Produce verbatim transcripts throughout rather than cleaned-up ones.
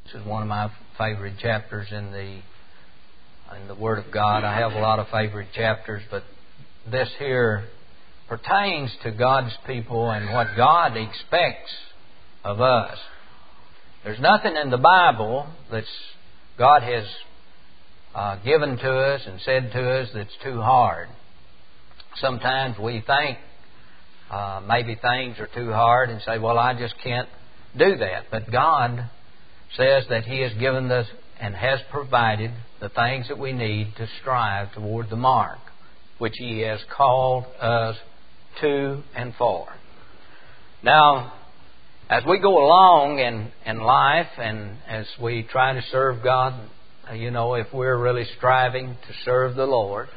This is one of my favorite chapters in the in the Word of God. I have a lot of favorite chapters, but this here pertains to God's people and what God expects of us. There's nothing in the Bible that's God has uh, given to us and said to us that's too hard. Sometimes we think uh, maybe things are too hard and say, well, I just can't do that. But God says that He has given us and has provided the things that we need to strive toward the mark which He has called us to and for. Now, as we go along in, in life and as we try to serve God, you know, if we're really striving to serve the Lord,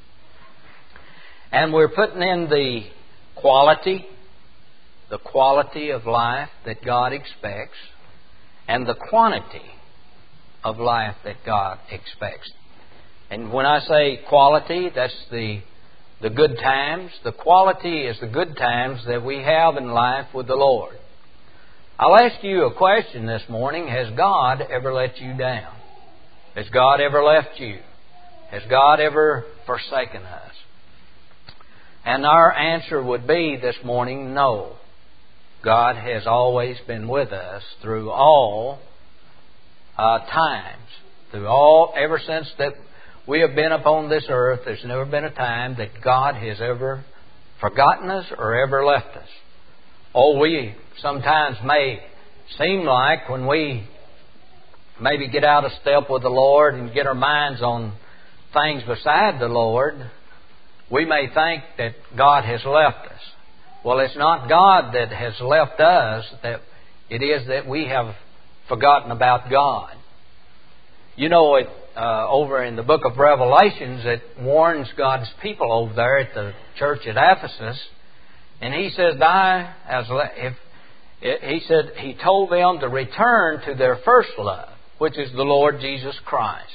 and we're putting in the quality, the quality of life that God expects, and the quantity of life that God expects. And when I say quality, that's the the good times. The quality is the good times that we have in life with the Lord. I'll ask you a question this morning. Has God ever let you down? Has God ever left you? Has God ever forsaken us? And our answer would be this morning, no. God has always been with us through all uh, times. Through all, ever since that we have been upon this earth, there's never been a time that God has ever forgotten us or ever left us. Oh, we sometimes may seem like when we maybe get out of step with the Lord and get our minds on things beside the Lord, we may think that God has left us. Well, it's not God that has left us. That it is that we have forgotten about God. You know, it, uh, over in the book of Revelations, it warns God's people over there at the church at Ephesus, and He says, "I as le- if He said He told them to return to their first love, which is the Lord Jesus Christ.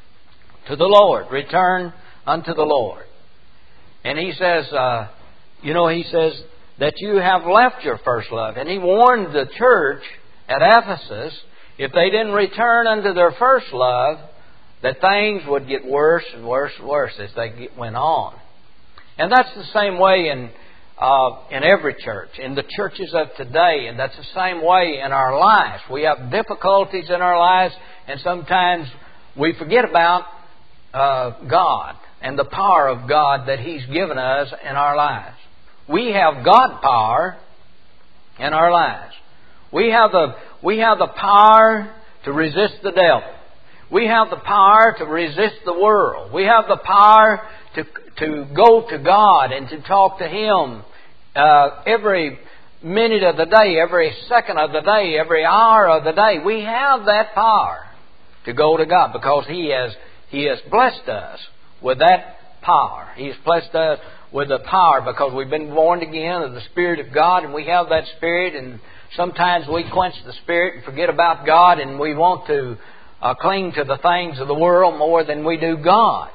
To the Lord, return unto the Lord." And He says, uh, you know, He says that you have left your first love. And He warned the church at Ephesus, if they didn't return unto their first love, that things would get worse and worse and worse as they went on. And that's the same way in uh, in every church, in the churches of today. And that's the same way in our lives. We have difficulties in our lives, and sometimes we forget about uh, God and the power of God that He's given us in our lives. We have God power in our lives. We have the we have the power to resist the devil. We have the power to resist the world. We have the power to to go to God and to talk to Him uh, every minute of the day, every second of the day, every hour of the day. We have that power to go to God because He has He has blessed us with that power. He has blessed us with the power because we've been born again of the Spirit of God, and we have that Spirit, and sometimes we quench the Spirit and forget about God, and we want to uh, cling to the things of the world more than we do God.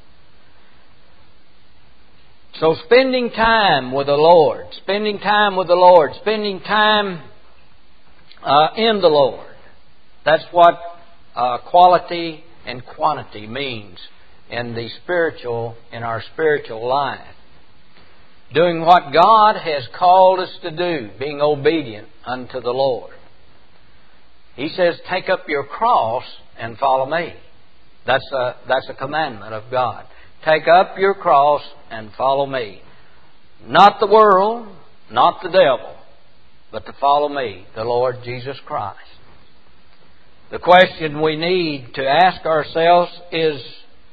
So spending time with the Lord, spending time with the Lord, spending time uh, in the Lord, that's what uh, quality and quantity means in the spiritual, in our spiritual life. Doing what God has called us to do, being obedient unto the Lord. He says, take up your cross and follow me. That's a, that's a commandment of God. Take up your cross and follow me. Not the world, not the devil, but to follow me, the Lord Jesus Christ. The question we need to ask ourselves is,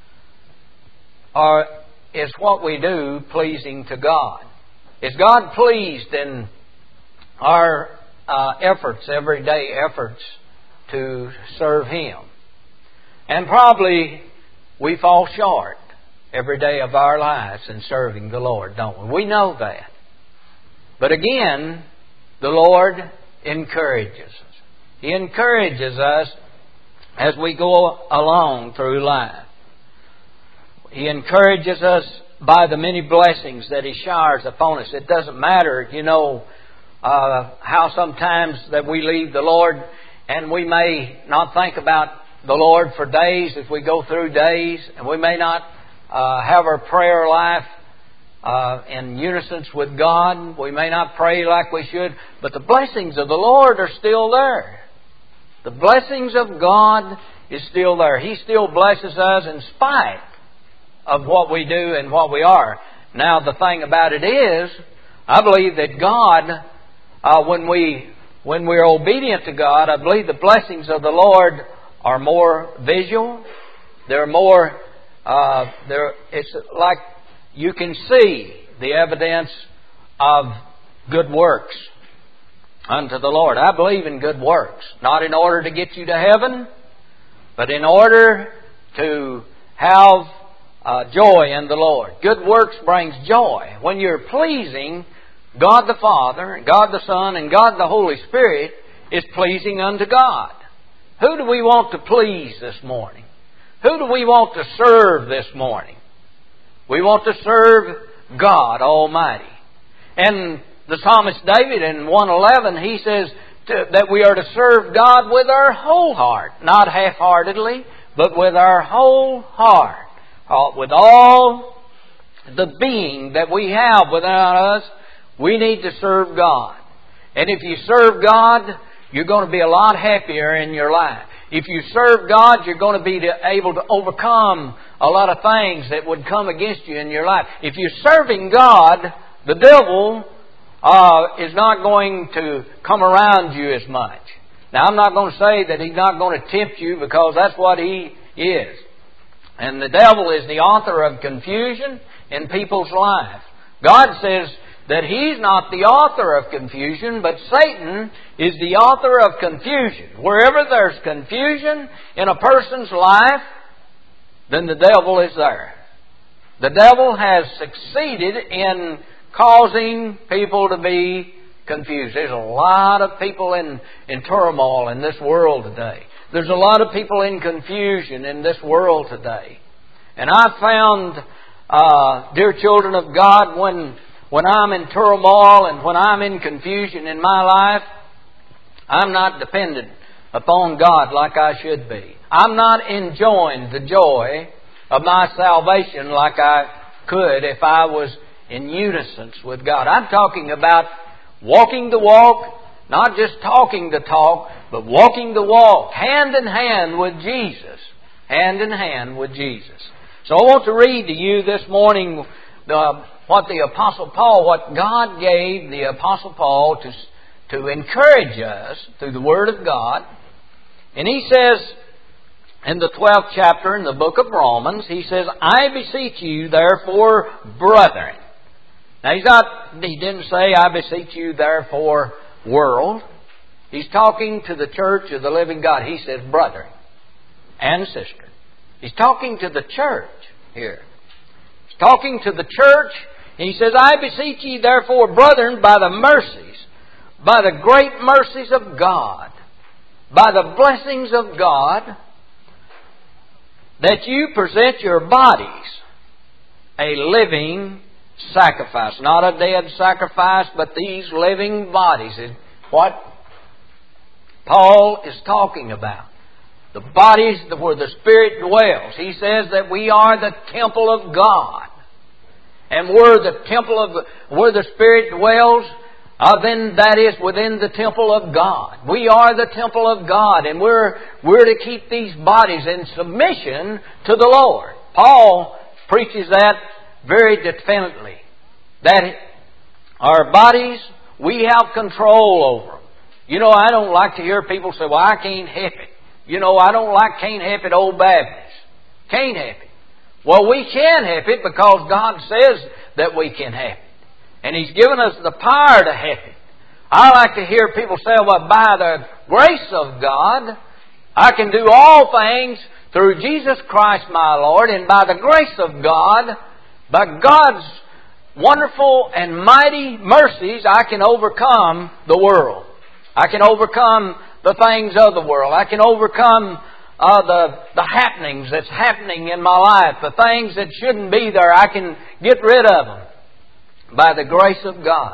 are, is what we do pleasing to God? Is God pleased in our uh, efforts, everyday efforts to serve Him? And probably we fall short every day of our lives in serving the Lord, don't we? We know that. But again, the Lord encourages us. He encourages us as we go along through life. He encourages us by the many blessings that He showers upon us. It doesn't matter, you know, uh, how sometimes that we leave the Lord and we may not think about the Lord for days as we go through days, and we may not uh, have our prayer life uh, in unison with God. We may not pray like we should, but the blessings of the Lord are still there. The blessings of God is still there. He still blesses us in spite of what we do and what we are. Now, the thing about it is, I believe that God, uh, when we when we're obedient to God, I believe the blessings of the Lord are more visual. They're more. Uh, they're. It's like you can see the evidence of good works unto the Lord. I believe in good works, not in order to get you to heaven, but in order to have uh, joy in the Lord. Good works brings joy. When you're pleasing God the Father, and God the Son, and God the Holy Spirit, is pleasing unto God. Who do we want to please this morning? Who do we want to serve this morning? We want to serve God Almighty. And the psalmist David in one eleven, he says to, that we are to serve God with our whole heart. Not half-heartedly, but with our whole heart. With all the being that we have within us, we need to serve God. And if you serve God, you're going to be a lot happier in your life. If you serve God, you're going to be able to overcome a lot of things that would come against you in your life. If you're serving God, the devil uh, is not going to come around you as much. Now, I'm not going to say that he's not going to tempt you, because that's what he is. And the devil is the author of confusion in people's lives. God says that He's not the author of confusion, but Satan is the author of confusion. Wherever there's confusion in a person's life, then the devil is there. The devil has succeeded in causing people to be confused. There's a lot of people in, in turmoil in this world today. There's a lot of people in confusion in this world today. And I've found, uh, dear children of God, when when I'm in turmoil and when I'm in confusion in my life, I'm not dependent upon God like I should be. I'm not enjoying the joy of my salvation like I could if I was in unison with God. I'm talking about walking the walk, not just talking the talk, but walking the walk, hand in hand with Jesus. Hand in hand with Jesus. So I want to read to you this morning the, what the Apostle Paul, what God gave the Apostle Paul to, to encourage us through the Word of God. And he says in the twelfth chapter in the book of Romans, he says, I beseech you therefore, brethren. Now he's not, he didn't say, I beseech you therefore, world. He's talking to the church of the living God. He says, brethren and sister. He's talking to the church here. He's talking to the church, and he says, I beseech ye therefore, brethren, by the mercies, by the great mercies of God, by the blessings of God, that you present your bodies a living sacrifice. Not a dead sacrifice, but these living bodies is what Paul is talking about. The bodies where the Spirit dwells. He says that we are the temple of God. And where the temple of, where the Spirit dwells, uh, then that is within the temple of God. We are the temple of God, and we're, we're to keep these bodies in submission to the Lord. Paul preaches that very definitely. That our bodies, we have control over them. You know, I don't like to hear people say, well, I can't help it. You know, I don't like can't help it old Baptists. Can't help it. Well, we can help it because God says that we can help it. And He's given us the power to help it. I like to hear people say, well, by the grace of God, I can do all things through Jesus Christ my Lord, and by the grace of God, by God's wonderful and mighty mercies, I can overcome the world. I can overcome the things of the world. I can overcome uh, the, the happenings that's happening in my life. The things that shouldn't be there, I can get rid of them by the grace of God.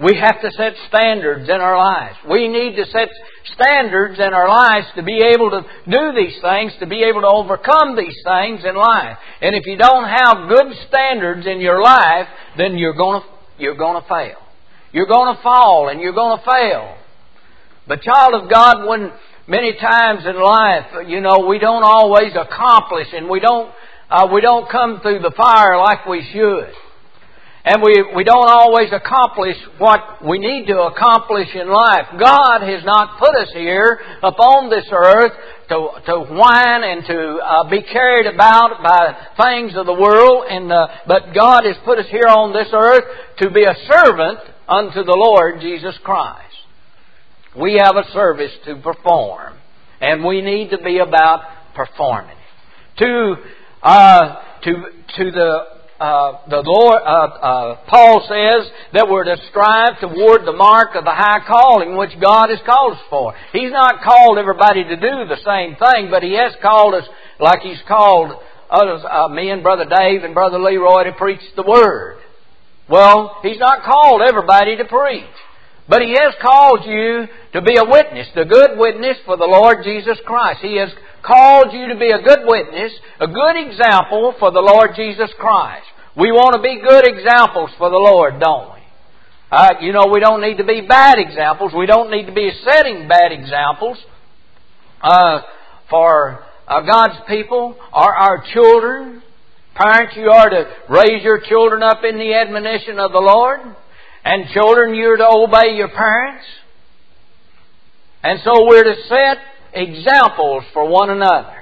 We have to set standards in our lives. We need to set standards in our lives to be able to do these things, to be able to overcome these things in life. And if you don't have good standards in your life, then you're going to, you're going to fail. You're going to fall and you're going to fail. But child of God, when many times in life, you know, we don't always accomplish and we don't, uh, we don't come through the fire like we should. And we, we don't always accomplish what we need to accomplish in life. God has not put us here upon this earth to, to whine and to uh, be carried about by things of the world. And uh, but God has put us here on this earth to be a servant unto the Lord Jesus Christ. We have a service to perform. And we need to be about performing it. To, uh, to, to the... Uh, the Lord, uh, uh, Paul says that we're to strive toward the mark of the high calling which God has called us for. He's not called everybody to do the same thing, but He has called us like He's called others, uh, me and Brother Dave and Brother Leroy to preach the Word. Well, He's not called everybody to preach, but He has called you to be a witness, the good witness for the Lord Jesus Christ. He has called you to be a good witness, a good example for the Lord Jesus Christ. We want to be good examples for the Lord, don't we? Uh, you know, we don't need to be bad examples. We don't need to be setting bad examples uh, for uh, God's people or our children. Parents, you are to raise your children up in the admonition of the Lord. And children, you're to obey your parents. And so we're to set examples for one another.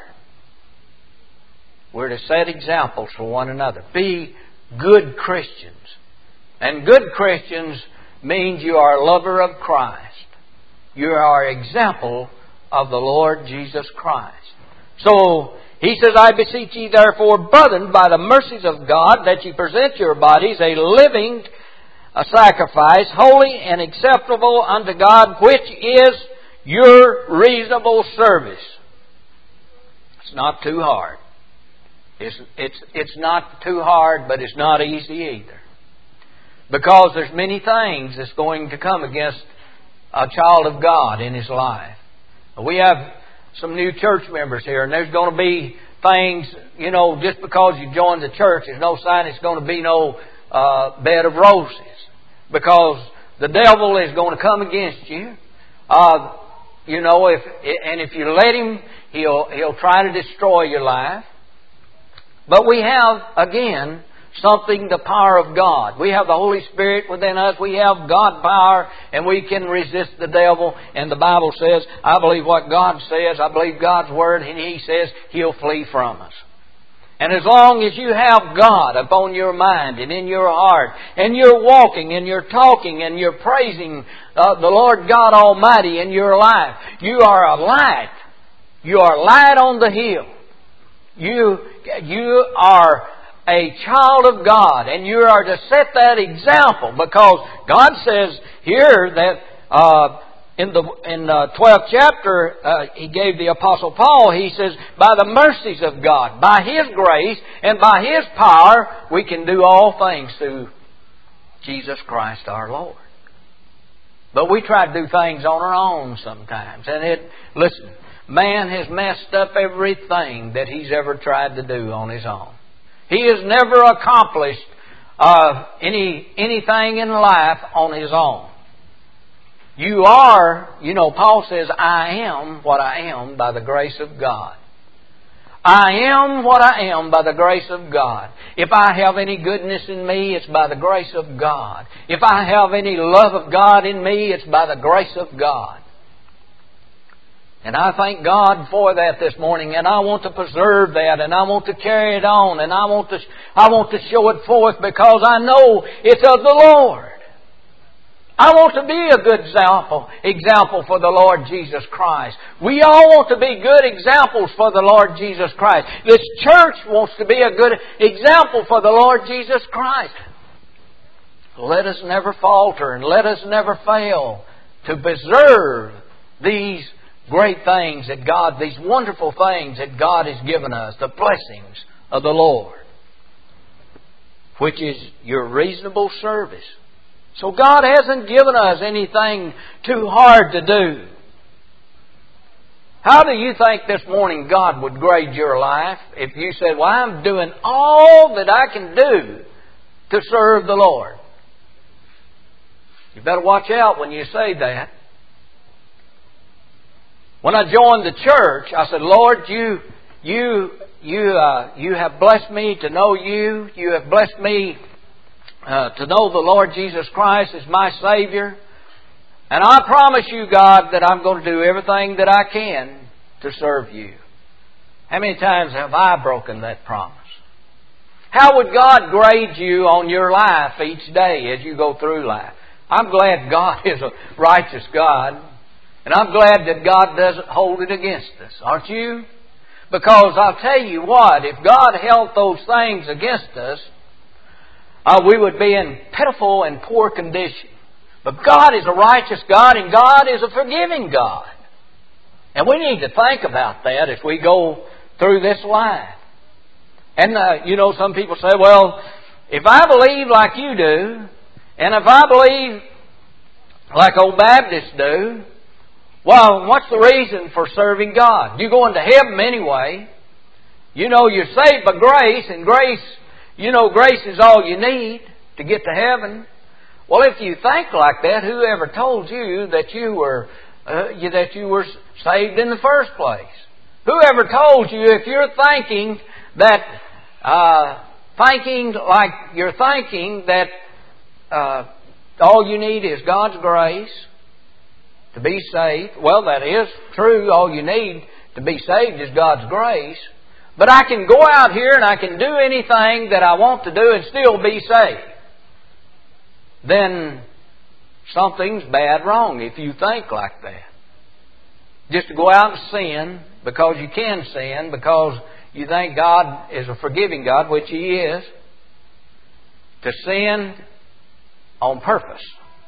We're to set examples for one another. Be good Christians. And good Christians means you are a lover of Christ. You are an example of the Lord Jesus Christ. So, he says, I beseech ye therefore, brethren, by the mercies of God, that ye present your bodies a living a sacrifice, holy and acceptable unto God, which is your reasonable service. It's not too hard. It's, it's, it's not too hard, but it's not easy either. Because there's many things that's going to come against a child of God in his life. We have some new church members here, and there's going to be things, you know, just because you join the church, there's no sign it's going to be no uh, bed of roses. Because the devil is going to come against you. Uh, you know, if and if you let him, he'll he'll try to destroy your life. But we have, again, something, the power of God. We have the Holy Spirit within us. We have God power, and we can resist the devil. And the Bible says, I believe what God says. I believe God's Word, and He says He'll flee from us. And as long as you have God upon your mind and in your heart, and you're walking and you're talking and you're praising uh, the Lord God Almighty in your life, you are a light. You are light on the hill. You, you are a child of God, and you are to set that example, because God says here that uh, in the in the twelfth chapter, uh, He gave the Apostle Paul, he says, by the mercies of God, by His grace, and by His power, we can do all things through Jesus Christ our Lord. But we try to do things on our own sometimes. And it, listen, man has messed up everything that he's ever tried to do on his own. He has never accomplished uh, any anything in life on his own. You are, you know, Paul says, I am what I am by the grace of God. I am what I am by the grace of God. If I have any goodness in me, it's by the grace of God. If I have any love of God in me, it's by the grace of God. And I thank God for that this morning, and I want to preserve that, and I want to carry it on, and I want to I want to show it forth, because I know it's of the Lord. I want to be a good example, example for the Lord Jesus Christ. We all want to be good examples for the Lord Jesus Christ. This church wants to be a good example for the Lord Jesus Christ. Let us never falter, and let us never fail to preserve these great things that God, these wonderful things that God has given us, the blessings of the Lord, which is your reasonable service. So God hasn't given us anything too hard to do. How do you think this morning God would grade your life if you said, well, I'm doing all that I can do to serve the Lord? You better watch out when you say that. When I joined the church, I said, Lord, you, you, you, uh, you have blessed me to know you. You have blessed me uh, to know the Lord Jesus Christ as my Savior. And I promise you, God, that I'm going to do everything that I can to serve you. How many times have I broken that promise? How would God grade you on your life each day as you go through life? I'm glad God is a righteous God. And I'm glad that God doesn't hold it against us. Aren't you? Because I'll tell you what, if God held those things against us, uh, we would be in pitiful and poor condition. But God is a righteous God, and God is a forgiving God. And we need to think about that as we go through this life. And, uh, you know, some people say, well, if I believe like you do, and if I believe like old Baptists do, well, what's the reason for serving God? You're going to heaven anyway. You know you're saved by grace, and grace, you know grace is all you need to get to heaven. Well, if you think like that, whoever told you that you were uh, that you were saved in the first place? Whoever told you, if you're thinking that uh, thinking like you're thinking that uh, all you need is God's grace to be saved? Well, that is true. All you need to be saved is God's grace. But I can go out here and I can do anything that I want to do and still be saved. Then something's bad wrong if you think like that. Just to go out and sin because you can sin, because you think God is a forgiving God, which He is. To sin on purpose.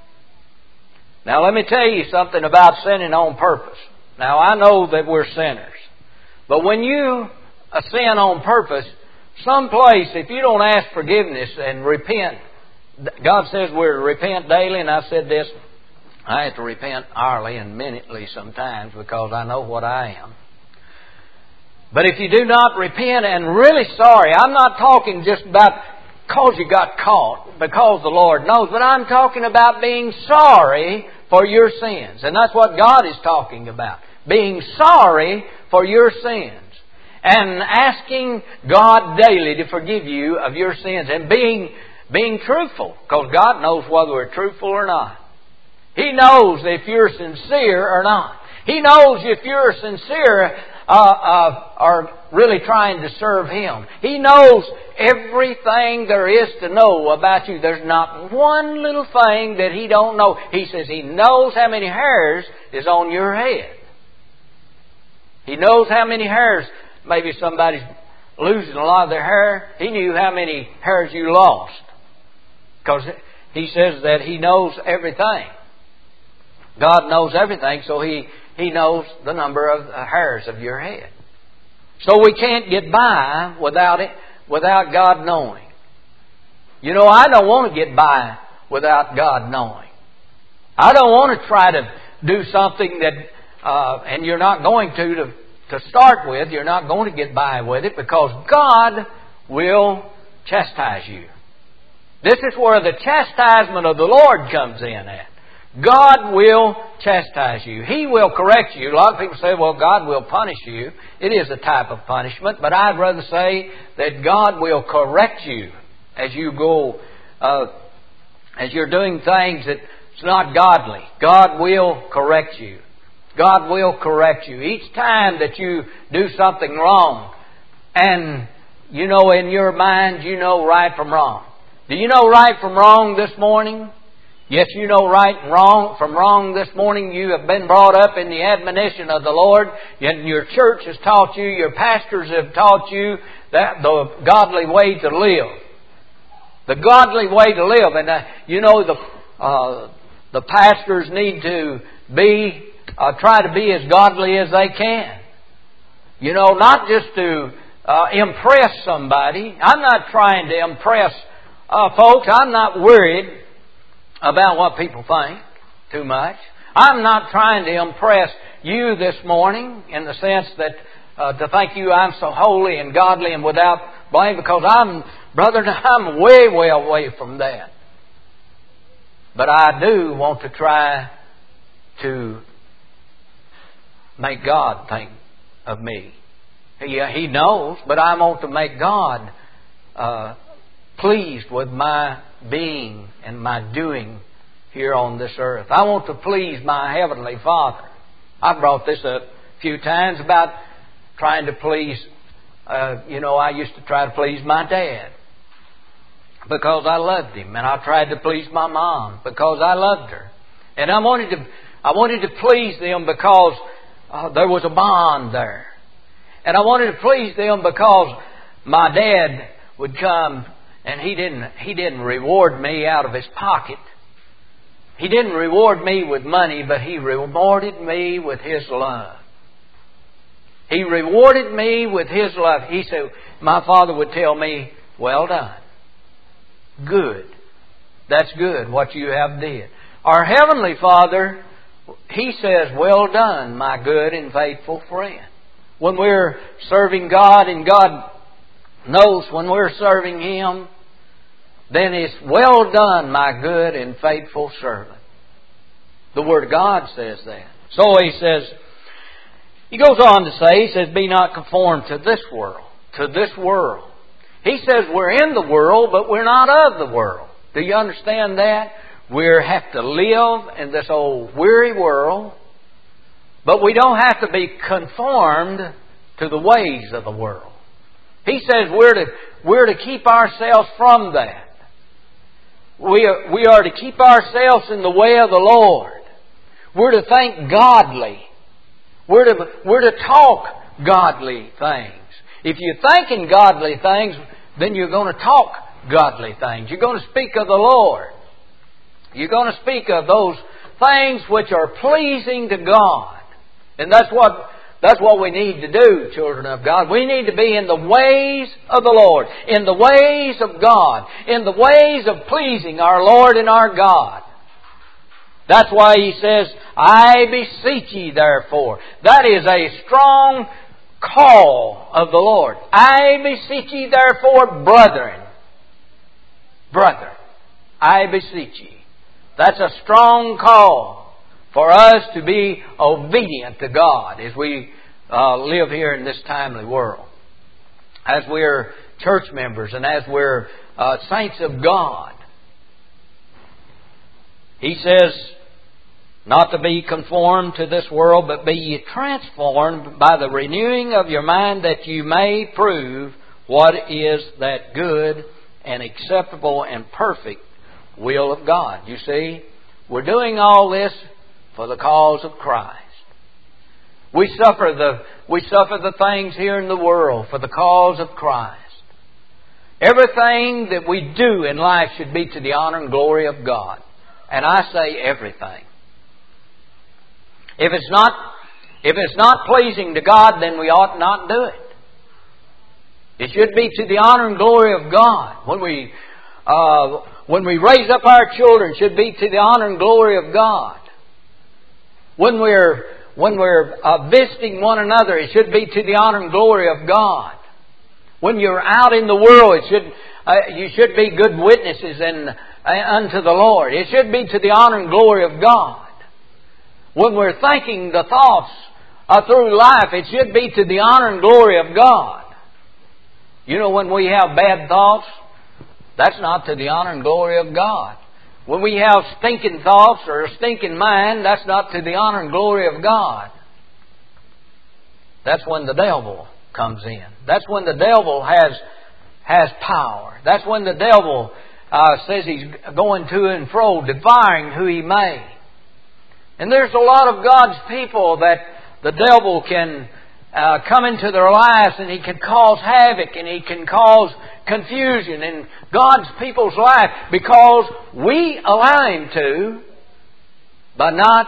Now let me tell you something about sinning on purpose. Now I know that we're sinners. But when you sin on purpose, someplace, if you don't ask forgiveness and repent, God says we're to repent daily, and I said this, I have to repent hourly and minutely sometimes because I know what I am. But if you do not repent and really sorry, I'm not talking just about because you got caught, because the Lord knows, but I'm talking about being sorry for your sins. And that's what God is talking about. Being sorry for your sins. And asking God daily to forgive you of your sins. And being, being truthful. Because God knows whether we're truthful or not. He knows if you're sincere or not. He knows if you're sincere uh, uh, or really trying to serve Him. He knows everything there is to know about you. There's not one little thing that He don't know. He says He knows how many hairs is on your head. He knows how many hairs. Maybe somebody's losing a lot of their hair. He knew how many hairs you lost. Because He says that He knows everything. God knows everything, so He, he knows the number of hairs of your head. So we can't get by without it, without God knowing. You know, I don't want to get by without God knowing. I don't want to try to do something that, uh, and you're not going to, to, to start with, you're not going to get by with it because God will chastise you. This is where the chastisement of the Lord comes in at. God will chastise you. He will correct you. A lot of people say, well, God will punish you. It is a type of punishment, but I'd rather say that God will correct you as you go, uh, as you're doing things that's not godly. God will correct you. God will correct you. Each time that you do something wrong, and you know in your mind you know right from wrong. Do you know right from wrong this morning? Yes, you know right and wrong from wrong this morning. You have been brought up in the admonition of the Lord. And your church has taught you, your pastors have taught you that the godly way to live. The godly way to live. And uh, you know the uh, the pastors need to be, uh, try to be as godly as they can. You know, not just to uh, impress somebody. I'm not trying to impress uh, folks. I'm not worried about what people think too much. I'm not trying to impress you this morning in the sense that uh, to think you I'm so holy and godly and without blame, because I'm, brother, I'm way, way away from that. But I do want to try to make God think of me. He, he knows, but I want to make God uh, pleased with my being and my doing here on this earth. I want to please my Heavenly Father. I brought this up a few times about trying to please, uh, you know, I used to try to please my dad because I loved him, and I tried to please my mom because I loved her, and I wanted to, I wanted to please them because uh, there was a bond there, and I wanted to please them because my dad would come and he didn't, he didn't reward me out of his pocket. He didn't reward me with money, but He rewarded me with His love. He rewarded me with His love. He said, my father would tell me, well done. Good. That's good, what you have did. Our Heavenly Father, He says, well done, my good and faithful friend. When we're serving God, and God knows when we're serving Him, then it's well done, my good and faithful servant. The Word of God says that. So He says, He goes on to say, He says, be not conformed to this world, to this world. He says we're in the world, but we're not of the world. Do you understand that? We have to live in this old weary world, but we don't have to be conformed to the ways of the world. He says we're to, we're to keep ourselves from that. We are, we are to keep ourselves in the way of the Lord. We're to think godly. We're to, we're to talk godly things. If you're thinking godly things, then you're going to talk godly things. You're going to speak of the Lord. You're going to speak of those things which are pleasing to God. And that's what That's what we need to do, children of God. We need to be in the ways of the Lord, in the ways of God, in the ways of pleasing our Lord and our God. That's why He says, I beseech ye therefore. That is a strong call of the Lord. I beseech ye therefore, brethren. Brethren, I beseech ye. That's a strong call for us to be obedient to God as we uh, live here in this timely world. As we're church members and as we're uh, saints of God. He says, not to be conformed to this world, but be ye transformed by the renewing of your mind, that you may prove what is that good and acceptable and perfect will of God. You see, we're doing all this for the cause of Christ. We suffer the we suffer the things here in the world for the cause of Christ. Everything that we do in life should be to the honor and glory of God. And I say everything. If it's not if it's not pleasing to God, then we ought not do it. It should be to the honor and glory of God. When we uh, when we raise up our children, it should be to the honor and glory of God. When we're when we're uh, visiting one another, it should be to the honor and glory of God. When you're out in the world, it should uh, you should be good witnesses and uh, unto the Lord. It should be to the honor and glory of God. When we're thinking the thoughts uh, through life, it should be to the honor and glory of God. You know, when we have bad thoughts, that's not to the honor and glory of God. When we have stinking thoughts or a stinking mind, that's not to the honor and glory of God. That's when the devil comes in. That's when the devil has has power. That's when the devil uh, says he's going to and fro, devouring who he may. And there's a lot of God's people that the devil can uh, come into their lives, and he can cause havoc, and he can cause confusion in God's people's life because we allow him to, by not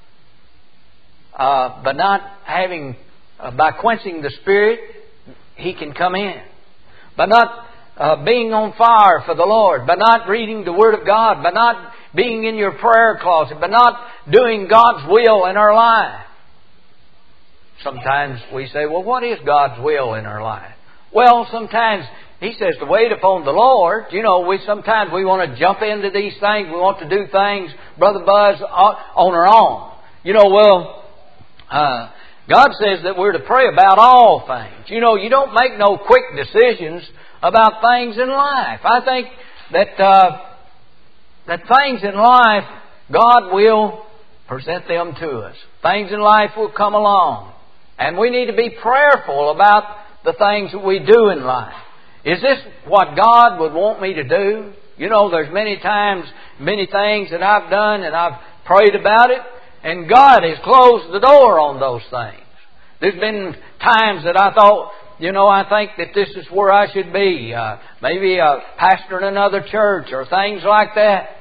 uh, by not having uh, by quenching the Spirit, he can come in. By not uh, being on fire for the Lord, by not reading the Word of God, by not being in your prayer closet, but not doing God's will in our life. Sometimes we say, well, what is God's will in our life? Well, sometimes He says to wait upon the Lord. You know, we sometimes we want to jump into these things. We want to do things, Brother Buzz, on our own. You know, well, uh, God says that we're to pray about all things. You know, you don't make no quick decisions about things in life. I think that uh, that things in life, God will present them to us. Things in life will come along. And we need to be prayerful about the things that we do in life. Is this what God would want me to do? You know, there's many times, many things that I've done and I've prayed about it, and God has closed the door on those things. There's been times that I thought, you know, I think that this is where I should be. Uh, maybe a pastor in another church or things like that.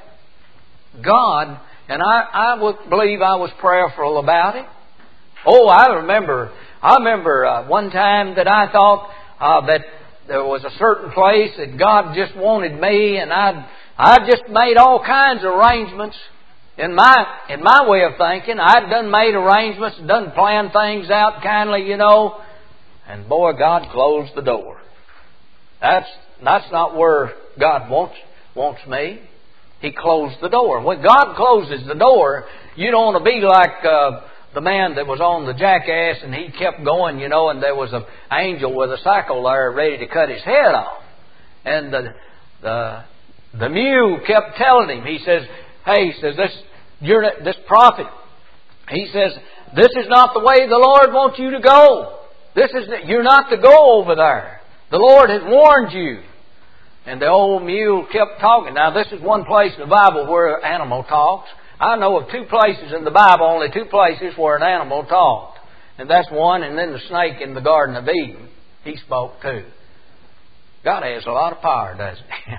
God, and I, I would believe I was prayerful about it. Oh, I remember, I remember uh, one time that I thought uh, that there was a certain place that God just wanted me, and I'd, I'd just made all kinds of arrangements. In my in my way of thinking, I'd done made arrangements, done planned things out kindly, you know. And boy, God closed the door. That's that's not where God wants wants me. He closed the door. When God closes the door, you don't want to be like uh, the man that was on the jackass and he kept going, you know, and there was an angel with a sickle there ready to cut his head off. And the the the mule kept telling him, he says, hey, he says, this you're this prophet, he says, this is not the way the Lord wants you to go. This is you're not to go over there. The Lord has warned you. And the old mule kept talking. Now, this is one place in the Bible where an animal talks. I know of two places in the Bible, only two places where an animal talked. And that's one, and then the snake in the Garden of Eden. He spoke too. God has a lot of power, doesn't He?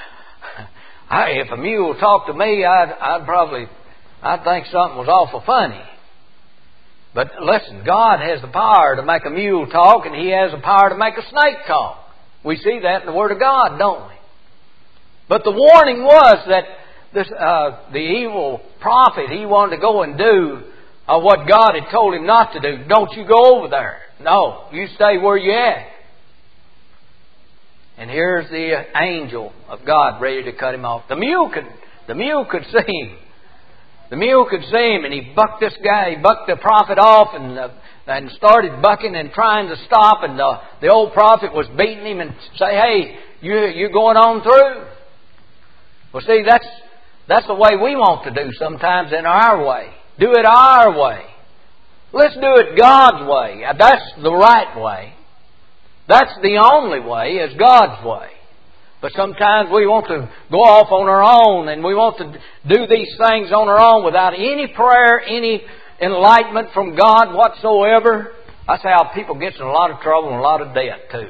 I, if a mule talked to me, I'd, I'd probably, I'd think something was awful funny. But listen, God has the power to make a mule talk, and He has the power to make a snake talk. We see that in the Word of God, don't we? But the warning was that this, uh, the evil prophet, he wanted to go and do uh, what God had told him not to do. Don't you go over there. No, you stay where you're at. And here's the angel of God ready to cut him off. The mule could, the mule could see him. The mule could see him, and he bucked this guy. He bucked the prophet off and uh, and started bucking and trying to stop. And uh, the old prophet was beating him and say, "Hey, you you going on through?" Well, see, that's that's the way we want to do sometimes in our way. Do it our way. Let's do it God's way. That's the right way. That's the only way, is God's way. But sometimes we want to go off on our own, and we want to do these things on our own without any prayer, any enlightenment from God whatsoever. That's how people get in a lot of trouble and a lot of debt too.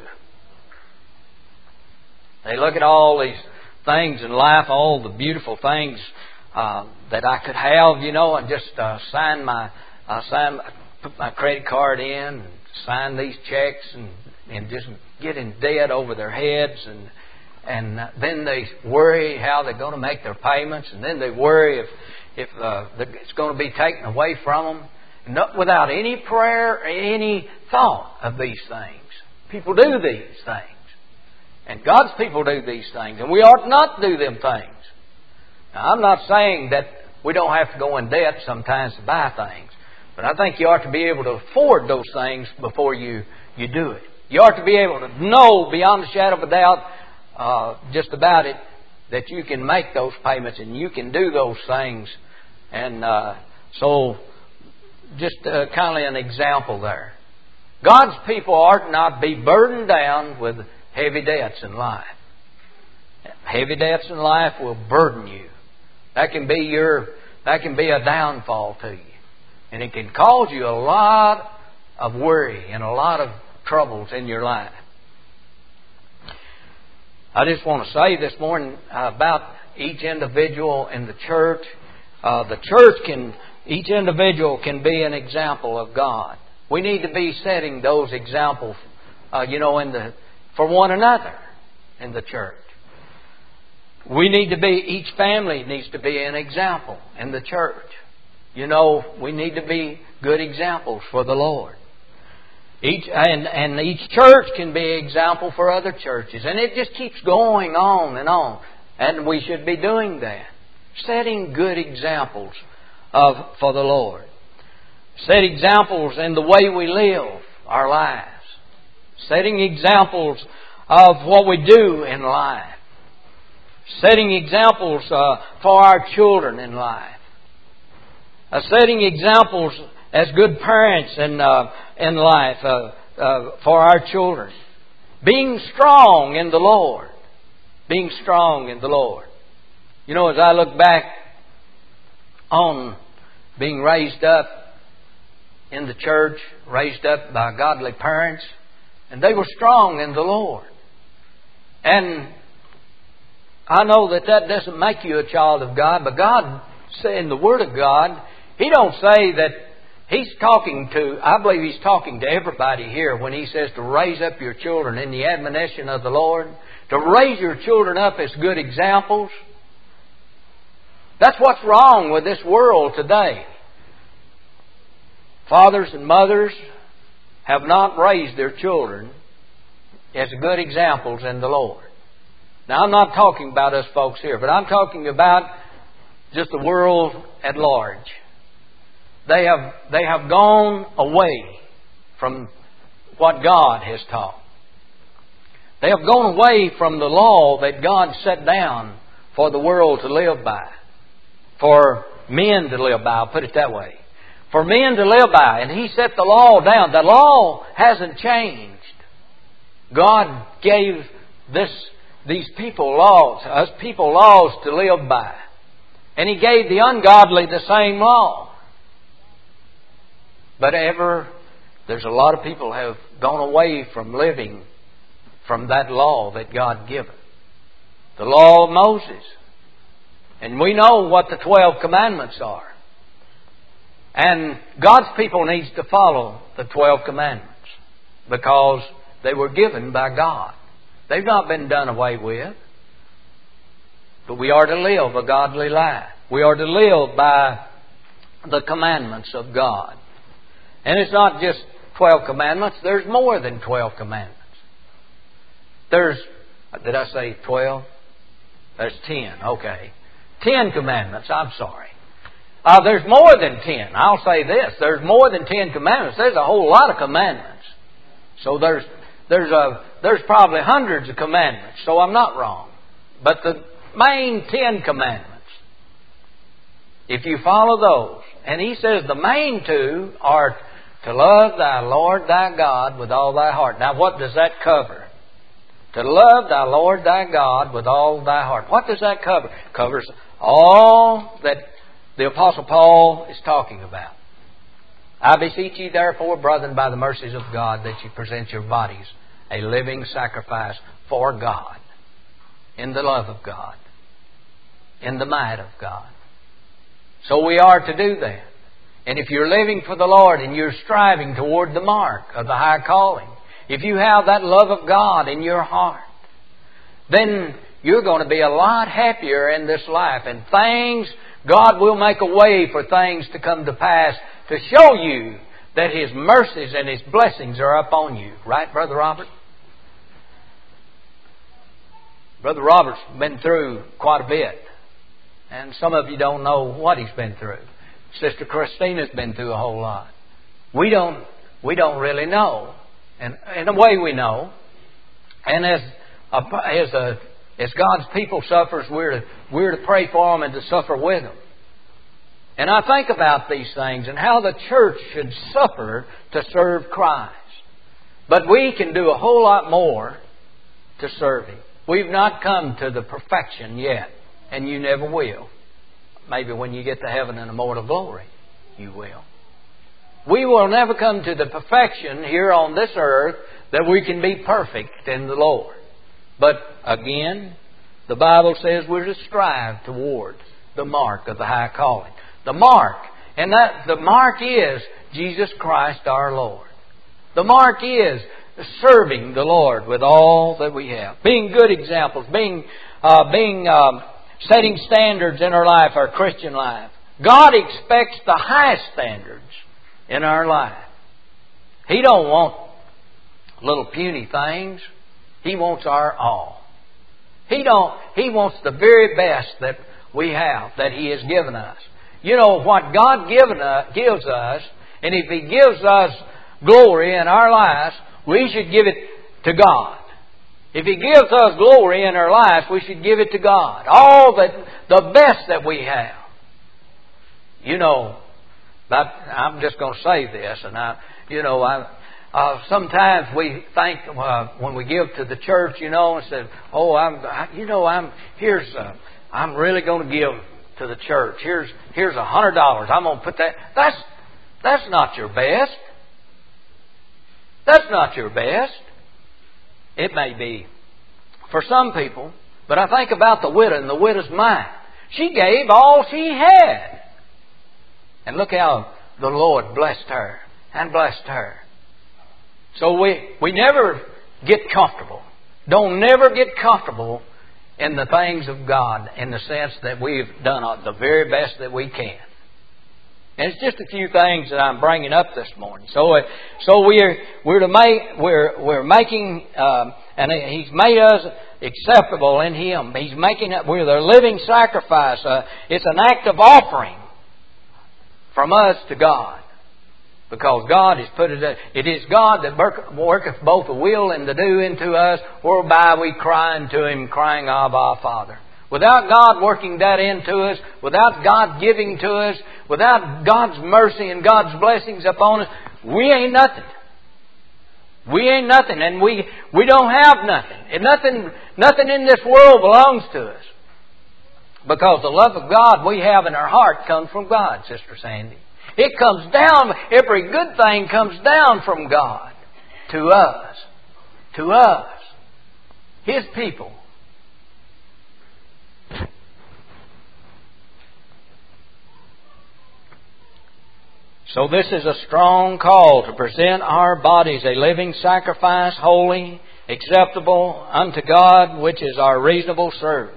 They look at all these things in life, all the beautiful things uh, that I could have, you know, and just uh, sign my, uh, sign, put my credit card in, and sign these checks, and, and just get in debt over their heads, and And then they worry how they're going to make their payments. And then they worry if if uh, it's going to be taken away from them. Not without any prayer or any thought of these things. People do these things. And God's people do these things. And we ought not do them things. Now, I'm not saying that we don't have to go in debt sometimes to buy things. But I think you ought to be able to afford those things before you, you do it. You ought to be able to know beyond a shadow of a doubt Uh, just about it, that you can make those payments and you can do those things. And uh, so, just uh, kind of an example there. God's people ought not be burdened down with heavy debts in life. Heavy debts in life will burden you. That can be your, that can be a downfall to you. And it can cause you a lot of worry and a lot of troubles in your life. I just want to say this morning about each individual in the church. Uh, the church can, each individual can be an example of God. We need to be setting those examples, uh, you know, in the for one another in the church. we need to be, each family needs to be an example in the church. You know, we need to be good examples for the Lord. Each and, and each church can be an example for other churches. And it just keeps going on and on. And we should be doing that. Setting good examples of for the Lord. Set examples in the way we live our lives. Setting examples of what we do in life. Setting examples uh, for our children in life. Uh, setting examples as good parents in, uh, in life uh, uh, for our children. Being strong in the Lord. Being strong in the Lord. You know, as I look back on being raised up in the church, raised up by godly parents, and they were strong in the Lord. And I know that that doesn't make you a child of God, but God, in the Word of God, He don't say that He's talking to, I believe He's talking to everybody here when He says to raise up your children in the admonition of the Lord, to raise your children up as good examples. That's what's wrong with this world today. Fathers and mothers have not raised their children as good examples in the Lord. Now, I'm not talking about us folks here, but I'm talking about just the world at large. They have, they have gone away from what God has taught. They have gone away from the law that God set down for the world to live by. For men to live by, I'll put it that way. For men to live by. And He set the law down. The law hasn't changed. God gave this, these people laws, us people laws to live by. And He gave the ungodly the same law. But ever, there's a lot of people who have gone away from living from that law that God given. The law of Moses. And we know what the twelve commandments are. And God's people needs to follow the twelve commandments because they were given by God. They've not been done away with. But we are to live a godly life. We are to live by the commandments of God. And it's not just twelve commandments. There's more than twelve commandments. There's, did I say twelve? There's ten. Okay. Ten commandments. I'm sorry. Uh, there's more than ten. I'll say this. There's more than ten commandments. There's a whole lot of commandments. So there's there's a there's probably hundreds of commandments. So I'm not wrong. But the main ten commandments, if you follow those, and He says the main two are to love thy Lord thy God with all thy heart. Now what does that cover? To love thy Lord thy God with all thy heart. What does that cover? It covers all that the Apostle Paul is talking about. I beseech ye therefore, brethren, by the mercies of God, that ye present your bodies a living sacrifice for God, in the love of God, in the might of God. So we are to do that. And if you're living for the Lord and you're striving toward the mark of the high calling, if you have that love of God in your heart, then you're going to be a lot happier in this life. And things, God will make a way for things to come to pass to show you that His mercies and His blessings are upon you. Right, Brother Robert? Brother Robert's been through quite a bit. And some of you don't know what he's been through. Sister Christina's been through a whole lot. We don't, we don't really know. And in a way we know. And as a, as a, as God's people suffers, we're to, we're to pray for them and to suffer with them. And I think about these things and how the church should suffer to serve Christ. But we can do a whole lot more to serve Him. We've not come to the perfection yet. And you never will. Maybe when you get to heaven in immortal glory, you will. We will never come to the perfection here on this earth that we can be perfect in the Lord. But again, the Bible says we're to strive towards the mark of the high calling. The mark. And that the mark is Jesus Christ our Lord. The mark is serving the Lord with all that we have. Being good examples. Being, uh, being um, setting standards in our life, our Christian life. God expects the highest standards in our life. He don't want little puny things. He wants our all. He don't. He wants the very best that we have, that He has given us. You know, what God given us, gives us, and if He gives us glory in our lives, we should give it to God. If He gives us glory in our lives, we should give it to God. All that, the best that we have. You know, but I'm just going to say this, and I, you know, I, uh, sometimes we think uh, when we give to the church, you know, and say, "Oh, I'm, I, you know, I'm here's, uh, I'm really going to give to the church. Here's, here's a hundred dollars. I'm going to put that." That's, that's not your best. That's not your best. It may be for some people, but I think about the widow and the widow's mite. She gave all she had. And look how the Lord blessed her and blessed her. So we, we never get comfortable. Don't never get comfortable in the things of God in the sense that we've done the very best that we can. And it's just a few things that I'm bringing up this morning. So, uh, so we're we're to make we're we're making um, and He's made us acceptable in Him. He's making it. We're the living sacrifice. Uh, it's an act of offering from us to God, because God has put it. It is God that worketh both the will and the do into us, whereby we cry unto Him, crying, Abba, Father. Without God working that into us, without God giving to us, without God's mercy and God's blessings upon us, we ain't nothing. We ain't nothing, and we we don't have nothing. And nothing nothing in this world belongs to us. Because the love of God we have in our heart comes from God, Sister Sandy. It comes down, every good thing comes down from God to us. To us. His people. So this is a strong call to present our bodies a living sacrifice, holy, acceptable unto God, which is our reasonable service.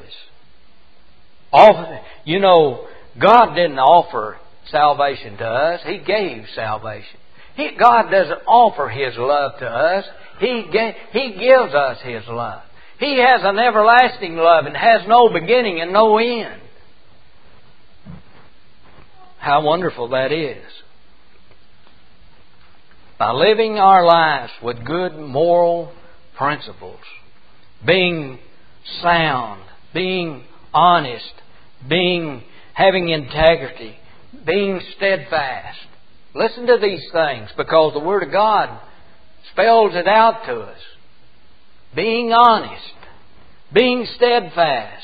All, you know, God didn't offer salvation to us. He gave salvation. He, God doesn't offer His love to us. He, gave, he gives us His love. He has an everlasting love and has no beginning and no end. How wonderful that is. By living our lives with good moral principles, being sound, being honest, being having integrity, being steadfast. Listen to these things, because the Word of God spells it out to us. Being honest, being steadfast,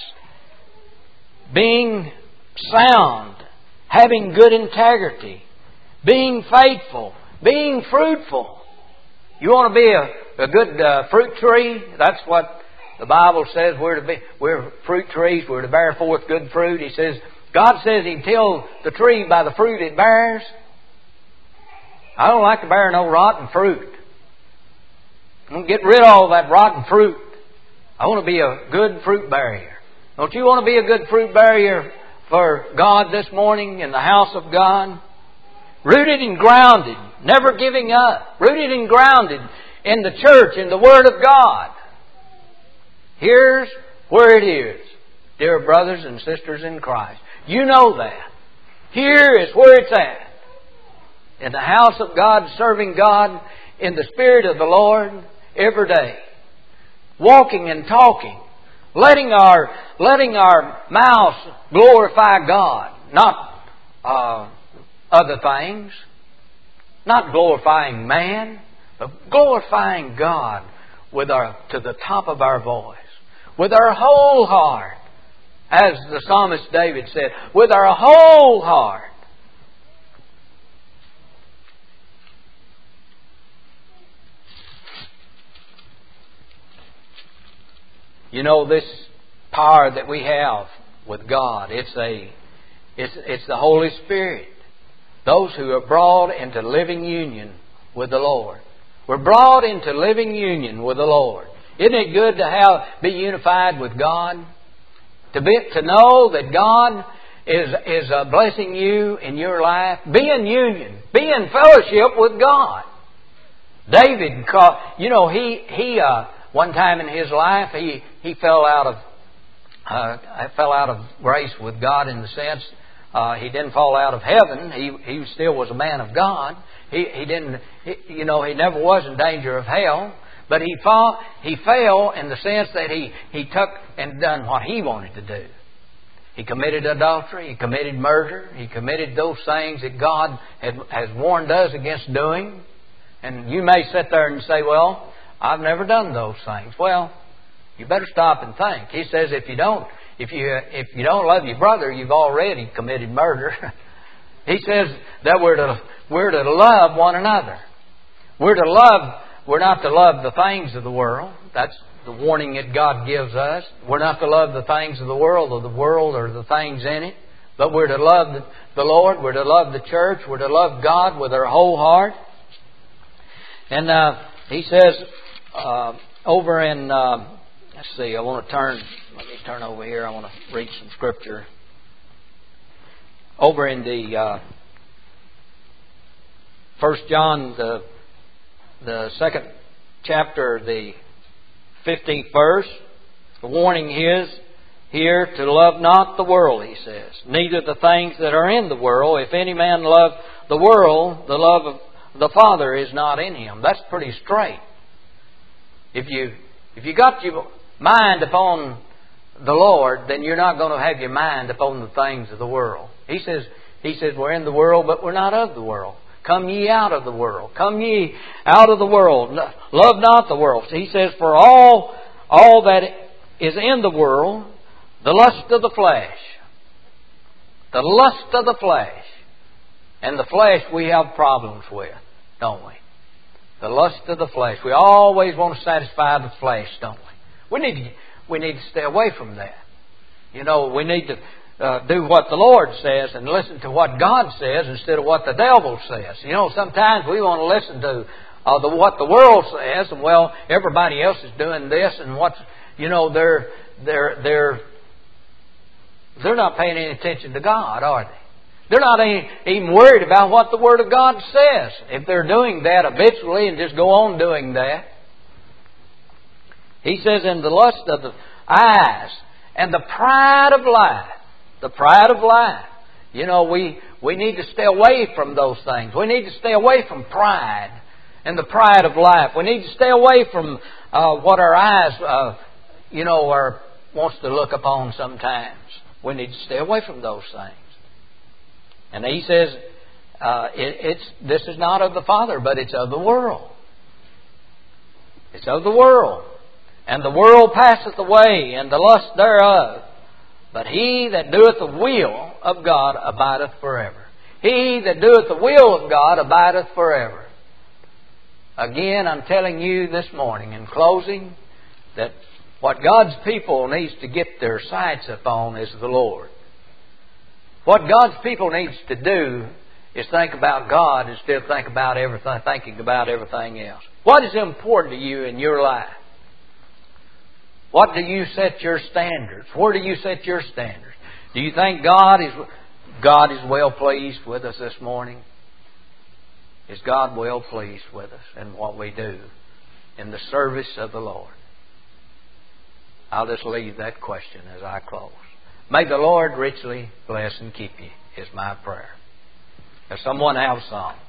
being sound, having good integrity, being faithful, being fruitful. You want to be a, a good uh, fruit tree? That's what the Bible says we're to be. We're fruit trees. We're to bear forth good fruit. He says, God says He can tell the tree by the fruit it bears. I don't like to bear no rotten fruit. I want to get rid of all that rotten fruit. I want to be a good fruit bearer. Don't you want to be a good fruit bearer for God this morning in the house of God? Rooted and grounded, never giving up. Rooted and grounded in the church, in the Word of God. Here's where it is, dear brothers and sisters in Christ. You know that. Here is where it's at. In the house of God, serving God in the Spirit of the Lord every day. Walking and talking. Letting our, letting our mouths glorify God. Not uh, other things. Not glorifying man, but glorifying God with our, to the top of our voice. With our whole heart. As the psalmist David said, with our whole heart. You know, this power that we have with God, it's a, it's, it's the Holy Spirit. Those who are brought into living union with the Lord. We're brought into living union with the Lord. Isn't it good to have be unified with God? To be, to know that God is is uh, blessing you in your life. Be in union. Be in fellowship with God. David, you know, he he uh, one time in his life he he fell out of uh, fell out of grace with God in the sense uh, he didn't fall out of heaven. He he still was a man of God. He he didn't he, you know he never was in danger of hell. But he fought, he fell in the sense that he, he took and done what he wanted to do. He committed adultery, he committed murder, he committed those things that God had, has warned us against doing. And you may sit there and say, well, I've never done those things. Well, you better stop and think. He says if you don't, if you if you don't love your brother, you've already committed murder. He says that we're to we're to love one another. We're to love. We're not to love the things of the world. That's the warning that God gives us. We're not to love the things of the world or the world or the things in it. But we're to love the Lord. We're to love the church. We're to love God with our whole heart. And uh, he says uh, over in, uh, let's see, I want to turn, let me turn over here. I want to read some scripture. Over in the uh, First John, the The second chapter, the fifteenth verse, the warning is here to love not the world, he says, neither the things that are in the world. If any man love the world, the love of the Father is not in him. That's pretty straight. If you if you got your mind upon the Lord, then you're not going to have your mind upon the things of the world. He says, he says we're in the world, but we're not of the world. Come ye out of the world. Come ye out of the world. Love not the world. He says, for all, all that is in the world, the lust of the flesh. The lust of the flesh. And the flesh we have problems with, don't we? The lust of the flesh. We always want to satisfy the flesh, don't we? We need to, we need to stay away from that. You know, we need to Uh, do what the Lord says and listen to what God says instead of what the devil says. You know, sometimes we want to listen to uh, the, what the world says, and well, everybody else is doing this, and what's you know they're they're they're they're not paying any attention to God, are they? They're not any, even worried about what the Word of God says. If they're doing that habitually and just go on doing that, he says, in the lust of the eyes and the pride of life. The pride of life. You know, we, we need to stay away from those things. We need to stay away from pride and the pride of life. We need to stay away from uh, what our eyes, uh, you know, are wants to look upon sometimes. We need to stay away from those things. And he says, uh, it, it's this is not of the Father, but it's of the world. It's of the world. And the world passeth away, and the lust thereof. But he that doeth the will of God abideth forever. He that doeth the will of God abideth forever. Again, I'm telling you this morning in closing that what God's people needs to get their sights upon is the Lord. What God's people needs to do is think about God instead of think about everything, thinking about everything else. What is important to you in your life? What do you set your standards? Where do you set your standards? Do you think God is God is well pleased with us this morning? Is God well pleased with us in what we do in the service of the Lord? I'll just leave that question as I close. May the Lord richly bless and keep you is my prayer. Does someone have a song?